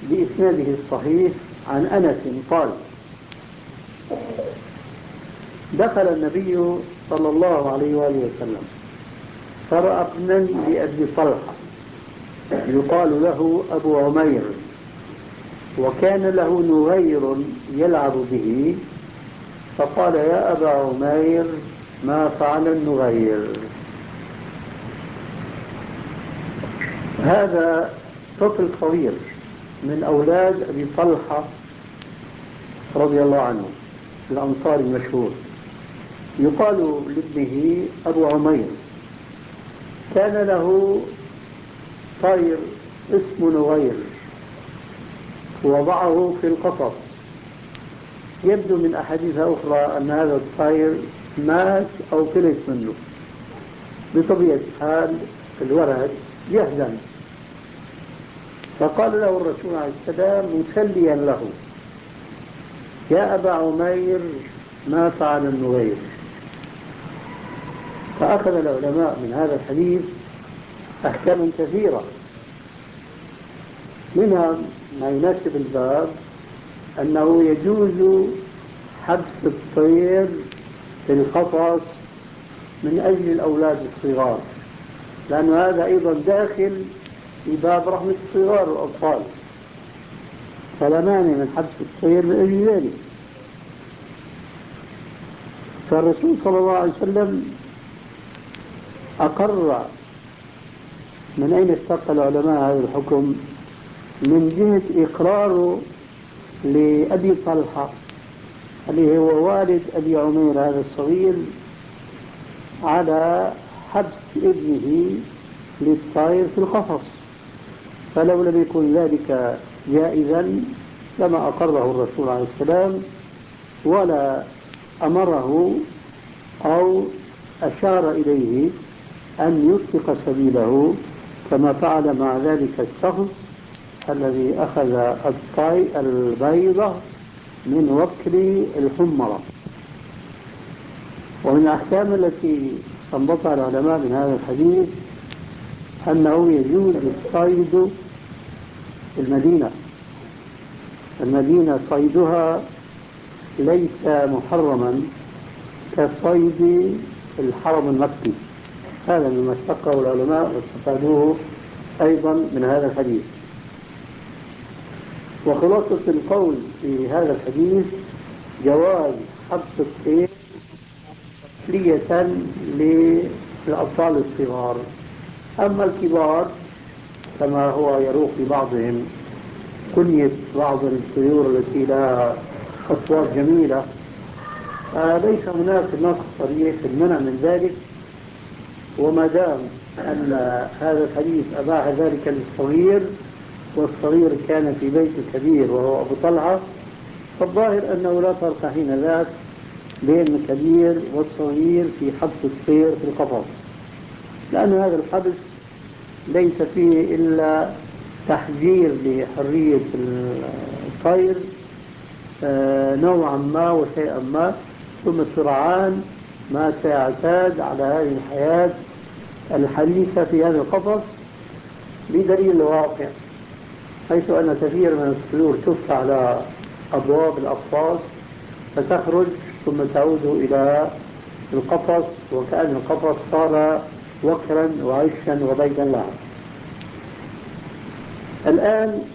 بإسناده الصحيح عن أنس قال: دخل النبي صلى الله عليه وآله وسلم فرأى ابنا لأبي طلحة يقال له أبو عمير، وكان له نغير يلعب به، فقال: يا أبا عمير ما فعل النغير؟ هذا طفل صغير من أولاد أبي طلحة رضي الله عنه الأنصاري المشهور، يقال لابنه أبو عمير. كان له طير اسمه نغير، وضعه في القفص. يبدو من أحاديث أخرى أن هذا الطير مات أو فلت منه. بطبيعة الحال الولد يهزم، فقال له الرسول عليه السلام مسليا له: يا أبا عمير ما فعل النغير؟ فأخذ العلماء من هذا الحديث أحكاما كثيرة، منها ما يناسب الباب أنه يجوز حبس الطير في القفص من أجل الأولاد الصغار، لأن هذا أيضا داخل في باب رحمة الصغار والأطفال، فلا مانع من حبس الطير من أجل ذلك. فالرسول صلى الله عليه وسلم أقر. من أين استقى العلماء هذا الحكم؟ من جهة إقراره لأبي طلحة اللي هو والد أبي عمير هذا الصغير على حبس ابنه للطائر في القفص، فلو لم يكن ذلك جائزا لما أقره الرسول عليه السلام ولا أمره أو أشار إليه أن يطلق سبيله كما فعل مع ذلك الشخص الذي أخذ البيضة من وكر الحمرة. ومن الأحكام التي استنبطها العلماء من هذا الحديث أنه يجوز الصيد في المدينة صيدها ليس محرما كصيد الحرم المكي. هذا مما استقره العلماء واستفادوه أيضا من هذا الحديث. وخلاصة القول في هذا الحديث جواز حبس الطير تسلية للأطفال الصغار. أما الكبار كما هو يروق لبعضهم كنية بعض الطيور التي لها أصوات جميلة، ليس هناك نص صريح في المنع من ذلك. وما دام أن هذا الحديث أباح ذلك للصغير والصغير كان في بيت الكبير وهو أبو طلحة، فالظاهر أنه لا فرق حين ذاك بين الكبير والصغير في حبس الطير في القفص، لأن هذا الحبس ليس فيه إلا تحجير لحرية الطير نوعا ما وشيئا ما، ثم سرعان ما سيعتاد على هذه الحياة الحديثة في هذا القفص، بدليل الواقع حيث أن كثير من الطيور تفتح على أبواب الأقفاص فتخرج ثم تعود إلى القفص وكأن القفص صار وكرا وعشا وبيتا لها. الآن